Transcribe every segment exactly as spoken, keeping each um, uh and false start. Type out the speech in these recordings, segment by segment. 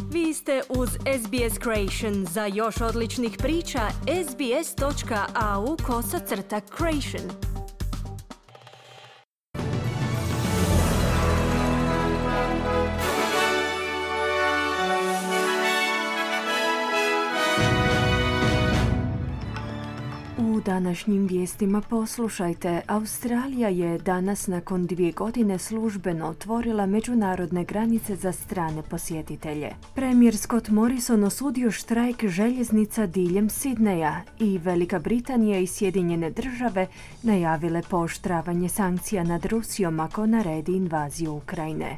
Vi ste uz S B S Creation. Za još odličnih priča, sbs.au kosacrta creation. U današnjim vijestima poslušajte. Australija je danas nakon dvije godine službeno otvorila međunarodne granice za strane posjetitelje. Premijer Scott Morrison osudio štrajk željeznica diljem Sidneja i Velika Britanija i Sjedinjene države najavile pooštravanje sankcija nad Rusijom ako naredi invaziju Ukrajine.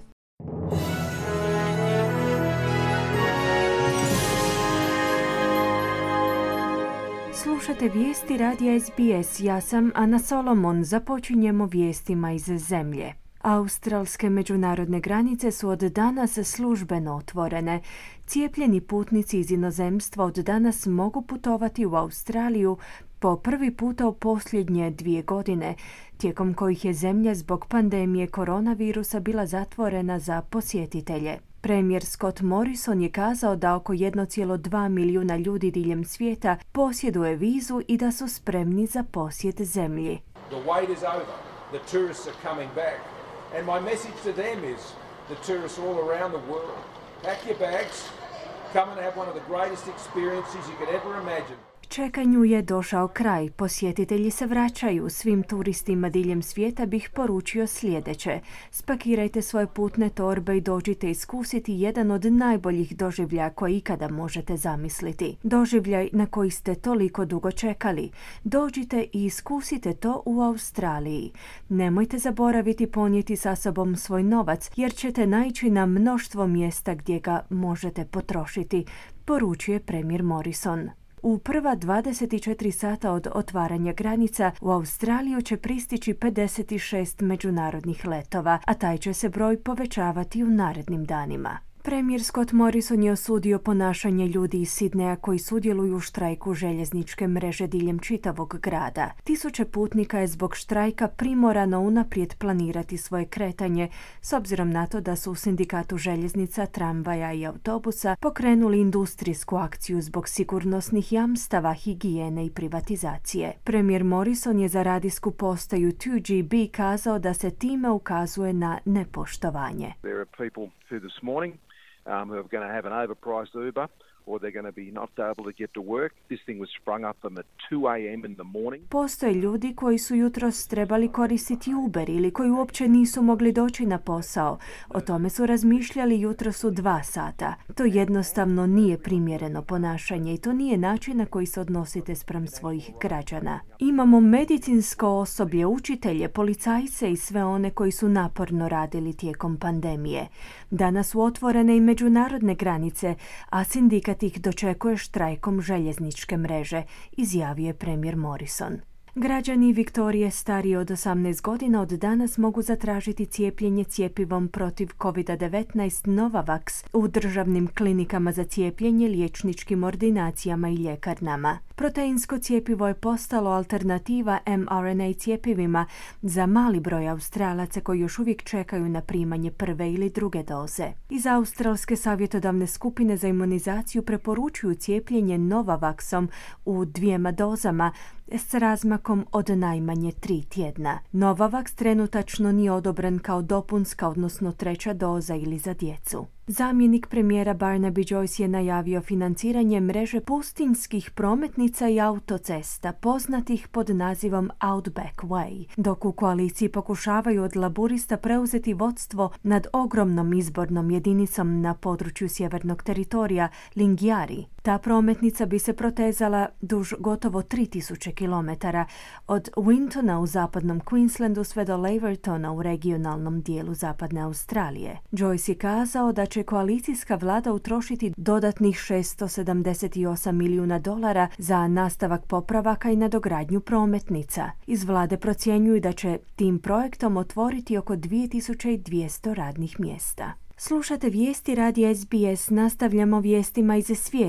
Slušate vijesti radija S B S. Ja sam Ana Solomon. Započinjemo vijestima iz zemlje. Australske međunarodne granice su od danas službeno otvorene. Cijepljeni putnici iz inozemstva od danas mogu putovati u Australiju po prvi puta u posljednje dvije godine, tijekom kojih je zemlja zbog pandemije koronavirusa bila zatvorena za posjetitelje. Premijer Scott Morrison je kazao da oko jedan zarez dva milijuna ljudi diljem svijeta posjeduje vizu i da su spremni za posjet zemlji. The wait is over. The tourists are coming back. And my message to them is, the tourists all around the world, pack your bags, come and have one of the greatest experiences you could ever imagine. Čekanju je došao kraj. Posjetitelji se vraćaju. Svim turistima diljem svijeta bih poručio sljedeće. Spakirajte svoje putne torbe i dođite iskusiti jedan od najboljih doživljaja koje ikada možete zamisliti. Doživljaj na koji ste toliko dugo čekali. Dođite i iskusite to u Australiji. Nemojte zaboraviti ponijeti sa sobom svoj novac, jer ćete naići na mnoštvo mjesta gdje ga možete potrošiti, poručuje premijer Morrison. U prva dvadeset četiri sata od otvaranja granica u Australiju će pristići pedeset šest međunarodnih letova, a taj će se broj povećavati u narednim danima. Premijer Scott Morrison je osudio ponašanje ljudi iz Sidneja koji sudjeluju u štrajku željezničke mreže diljem čitavog grada. Tisuće putnika je zbog štrajka primorano unaprijed planirati svoje kretanje, s obzirom na to da su u sindikatu željeznica, tramvaja i autobusa pokrenuli industrijsku akciju zbog sigurnosnih jamstava, higijene i privatizacije. Premijer Morrison je za radijsku postaju two G B kazao da se time ukazuje na nepoštovanje. There are people who this morning Um, who are going to have an overpriced Uber, or they're going to be not able to get to work. This thing was sprung up them at two a.m. in the morning. Postoje ljudi koji su jutros trebali koristiti Uber ili koji uopće nisu mogli doći na posao. O tome su razmišljali jutros u dva sata. To jednostavno nije primjereno ponašanje i to nije način na koji se odnosite spram svojih građana. Imamo medicinsko osoblje, učitelje, policajce i sve one koji su naporno radili tijekom pandemije. Danas su otvorene i međunarodne granice, a sindikat ih dočekuje štrajkom željezničke mreže, izjavio je premijer Morrison. Građani Viktorije stariji od osamnaest godina od danas mogu zatražiti cijepljenje cjepivom protiv covid devetnaest Novavax u državnim klinikama za cijepljenje, liječničkim ordinacijama i ljekarnama. Proteinsko cjepivo je postalo alternativa em R N A cjepivima za mali broj Australaca koji još uvijek čekaju na primanje prve ili druge doze. Iz Australske savjetodavne skupine za imunizaciju preporučuju cijepljenje Novavaxom u dvijema dozama s razmakom od najmanje tri tjedna. Novavax trenutačno nije odobren kao dopunska, odnosno treća doza ili za djecu. Zamjenik premijera Barnaby Joyce je najavio financiranje mreže pustinjskih prometnica i autocesta, poznatih pod nazivom Outback Way, dok u koaliciji pokušavaju od laburista preuzeti vodstvo nad ogromnom izbornom jedinicom na području sjevernog teritorija Lingiari. Ta prometnica bi se protezala duž gotovo tri tisuće kilometara od Wintona u zapadnom Queenslandu sve do Lavertona u regionalnom dijelu zapadne Australije. Joyce je kazao da će koalicijska vlada utrošiti dodatnih šesto sedamdeset osam milijuna dolara za nastavak popravaka i nadogradnju prometnica. Iz vlade procjenjuju da će tim projektom otvoriti oko dvije tisuće dvjesto radnih mjesta. Slušate vijesti radija S B S, nastavljamo vijestima iz svijeta.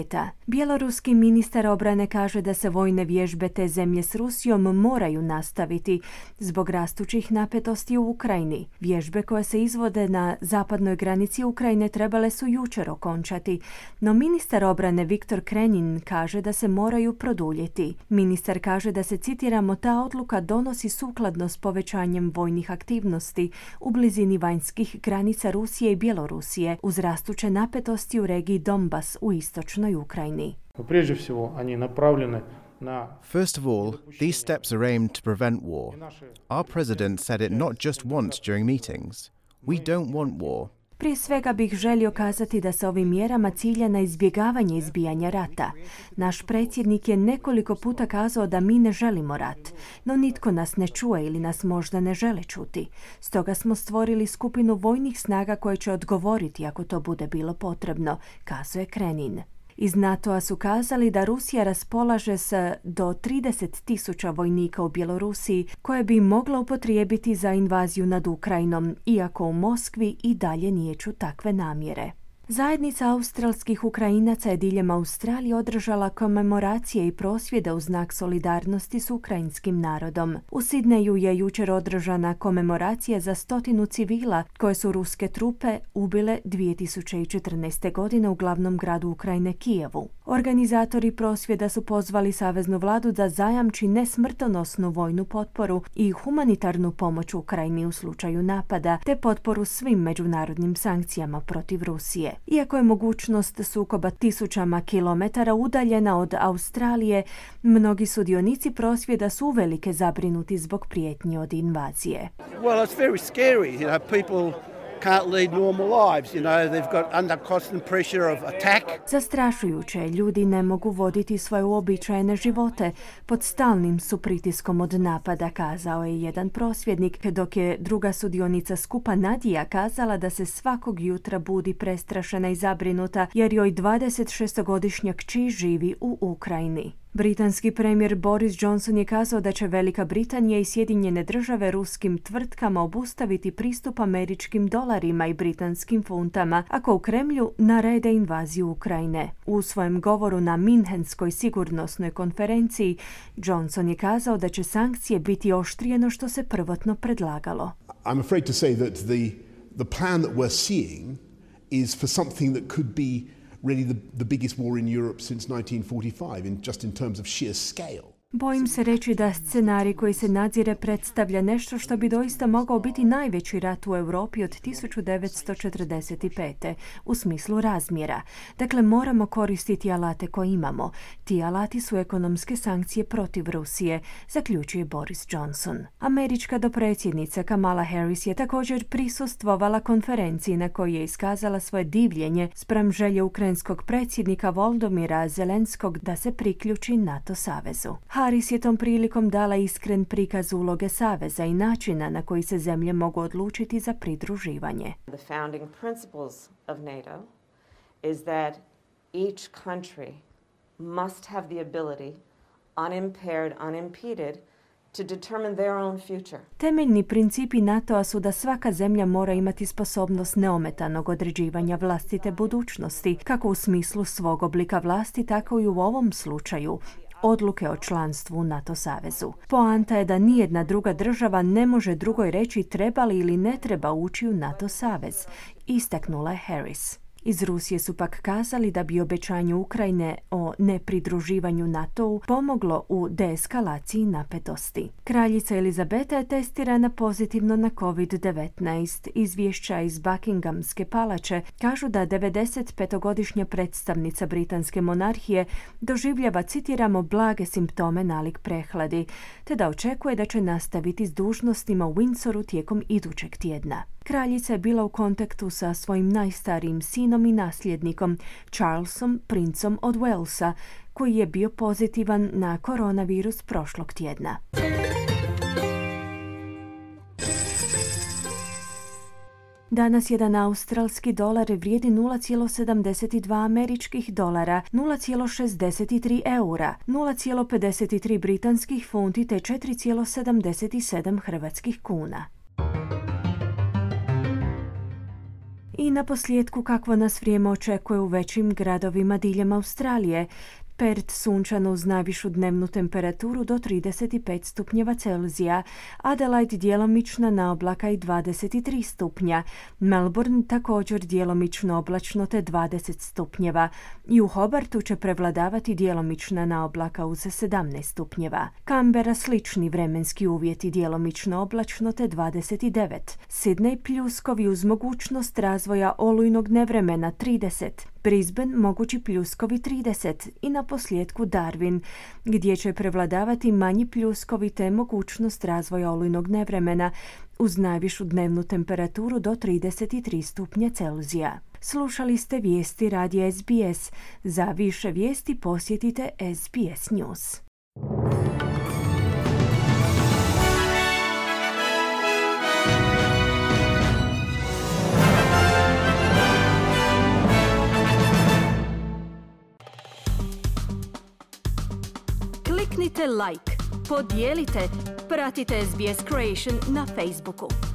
Bjeloruski ministar obrane kaže da se vojne vježbe te zemlje s Rusijom moraju nastaviti zbog rastućih napetosti u Ukrajini. Vježbe koje se izvode na zapadnoj granici Ukrajine trebale su jučer okončati, no ministar obrane Viktor Krenin kaže da se moraju produljiti. Ministar kaže da se, citiramo, ta odluka donosi sukladno s povećanjem vojnih aktivnosti u blizini vanjskih granica Rusije i Bjelorusije uz rastuće napetosti u regiji Donbas u istočnoj Ukrajini. First of all, these steps are aimed to prevent war. Our president said it not just once during meetings. We don't want war. Prije svega bih želio kazati da se ovim mjerama cilja na izbjegavanje izbijanja rata. Naš predsjednik je nekoliko puta kazao da mi ne želimo rat, no nitko nas ne čuje ili nas možda ne žele čuti. Stoga smo stvorili skupinu vojnih snaga koje će odgovoriti ako to bude bilo potrebno, kazuje Krenin. Iz NATO-a su kazali da Rusija raspolaže s do trideset tisuća vojnika u Bjelorusiji koje bi mogla upotrijebiti za invaziju nad Ukrajinom, iako u Moskvi i dalje niječu takve namjere. Zajednica australskih Ukrajinaca je diljem Australije održala komemoracije i prosvjede u znak solidarnosti s ukrajinskim narodom. U Sidneju je jučer održana komemoracija za stotinu civila koje su ruske trupe ubile dvije tisuće četrnaeste. godine u glavnom gradu Ukrajine Kijevu. Organizatori prosvjeda su pozvali saveznu vladu da zajamči nesmrtonosnu vojnu potporu i humanitarnu pomoć Ukrajini u slučaju napada, te potporu svim međunarodnim sankcijama protiv Rusije. Iako je mogućnost sukoba tisućama kilometara udaljena od Australije, mnogi sudionici prosvjeda su uvelike zabrinuti zbog prijetnji od invazije. Well, it's very scary, you know, people can't lead normal lives, you know, they've got under constant pressure of attack. Zastrašujuće, ljudi ne mogu voditi svoje uobičajene živote, pod stalnim su pritiskom od napada, kazao je jedan prosvjednik, dok je druga sudionica skupa Nadija kazala da se svakog jutra budi prestrašena i zabrinuta jer joj dvadesetšestogodišnja kći živi u Ukrajini. Britanski premijer Boris Johnson je kazao da će Velika Britanija i Sjedinjene države ruskim tvrtkama obustaviti pristup američkim dolarima i britanskim funtama ako u Kremlju narede invaziju Ukrajine. U svojem govoru na Minhenskoj sigurnosnoj konferenciji Johnson je kazao da će sankcije biti oštrije no što se prvotno predlagalo. I'm afraid to say that the the plan that we're seeing is for something that could be really the, the biggest war in Europe since nineteen forty-five, in just in terms of sheer scale. Bojim se reći da scenarij koji se nadzire predstavlja nešto što bi doista mogao biti najveći rat u Europi od tisuću devetsto četrdeset pete. u smislu razmjera. Dakle, moramo koristiti alate koje imamo. Ti alati su ekonomske sankcije protiv Rusije, zaključuje Boris Johnson. Američka dopredsjednica Kamala Harris je također prisustvovala konferenciji na kojoj je iskazala svoje divljenje spram želje ukrajinskog predsjednika Volodymyra Zelenskog da se priključi NATO savezu. Harris je tom prilikom dala iskren prikaz uloge saveza i načina na koji se zemlje mogu odlučiti za pridruživanje. The founding principles of NATO is that each country must have the ability, unimpaired, unimpeded, to determine their own future. Temeljni principi NATO-a su da svaka zemlja mora imati sposobnost neometanog određivanja vlastite budućnosti, kako u smislu svog oblika vlasti, tako i u ovom slučaju odluke o članstvu u NATO savezu. Poanta je da nijedna druga država ne može drugoj reći treba li ili ne treba ući u NATO savez, istaknula je Harris. Iz Rusije su pak kazali da bi obećanje Ukrajine o nepridruživanju NATO-u pomoglo u deeskalaciji napetosti. Kraljica Elizabeta je testirana pozitivno na kovid devetnaest. Izvješća iz Buckinghamske palače kažu da devedesetpetogodišnja predstavnica britanske monarhije doživljava, citiramo, blage simptome nalik prehladi, te da očekuje da će nastaviti s dužnostima u Windsoru tijekom idućeg tjedna. Kraljica je bila u kontaktu sa svojim najstarijim sinom i nasljednikom, Charlesom, princom od Walesa, koji je bio pozitivan na koronavirus prošlog tjedna. Danas jedan australski dolar vrijedi nula zarez sedamdeset dva američkih dolara, nula zarez šezdeset tri eura, nula zarez pedeset tri britanskih funti te četiri zarez sedamdeset sedam hrvatskih kuna. I na posljedku kakvo nas vrijeme očekuje u većim gradovima diljem Australije. Perth sunčano uz najvišu dnevnu temperaturu do trideset pet stupnjeva Celzija, Adelaide djelomična na oblaka i dvadeset tri stupnja, Melbourne također djelomično oblačno te dvadeset stupnjeva i u Hobartu će prevladavati djelomična na oblaka uz sedamnaest stupnjeva. Canberra slični vremenski uvjeti djelomično oblačno te dvadeset devet, Sydney pljuskovi uz mogućnost razvoja olujnog nevremena trideset, Brisbane mogući pljuskovi trideset i na posljedku Darwin, gdje će prevladavati manji pljuskovi te mogućnost razvoja olujnog nevremena uz najvišu dnevnu temperaturu do trideset tri stupnja Celzija. Slušali ste vijesti radija S B S. Za više vijesti posjetite S B S News. Kliknite like, podijelite, pratite S B S Creation na Facebooku.